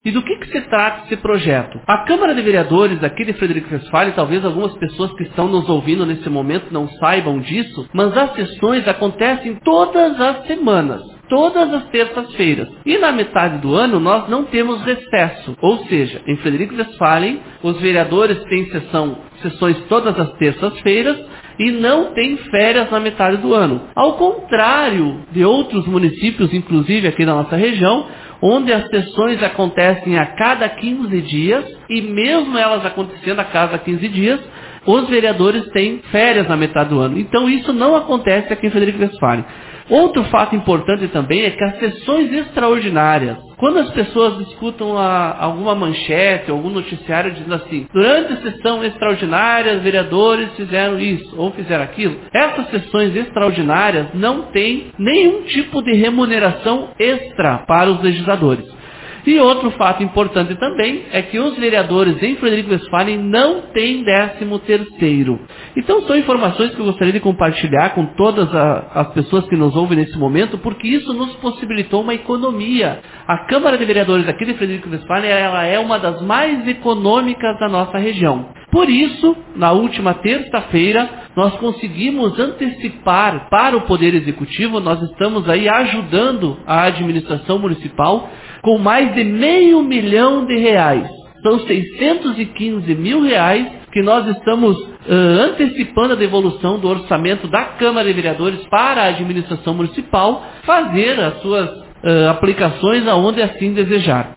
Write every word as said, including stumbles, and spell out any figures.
E do que, que se trata esse projeto? A Câmara de Vereadores aqui de Frederico Westphalen, talvez algumas pessoas que estão nos ouvindo nesse momento não saibam disso, mas as sessões acontecem todas as semanas. Todas as terças-feiras. E na metade do ano nós não temos recesso. Ou seja, em Frederico Westphalen, os vereadores têm sessão, sessões todas as terças-feiras e não tem férias na metade do ano. Ao contrário de outros municípios, inclusive aqui da nossa região, onde as sessões acontecem a cada quinze dias e mesmo elas acontecendo a cada quinze dias, os vereadores têm férias na metade do ano. Então isso não acontece aqui em Frederico Westphalen. Outro fato importante também é que as sessões extraordinárias, quando as pessoas escutam a, alguma manchete, algum noticiário dizendo assim, durante a sessão extraordinária, os vereadores fizeram isso ou fizeram aquilo, essas sessões extraordinárias não têm nenhum tipo de remuneração extra para os legisladores. E outro fato importante também é que os vereadores em Frederico Westphalen não têm décimo terceiro. Então são informações que eu gostaria de compartilhar com todas a, as pessoas que nos ouvem nesse momento, porque isso nos possibilitou uma economia. A Câmara de Vereadores aqui de Frederico Westphalen, ela é uma das mais econômicas da nossa região. Por isso, na última terça-feira, nós conseguimos antecipar para o Poder Executivo, nós estamos aí ajudando a administração municipal com mais de meio milhão de reais. São seiscentos e quinze mil reais que nós estamos uh, antecipando a devolução do orçamento da Câmara de Vereadores para a administração municipal fazer as suas uh, aplicações aonde assim desejar.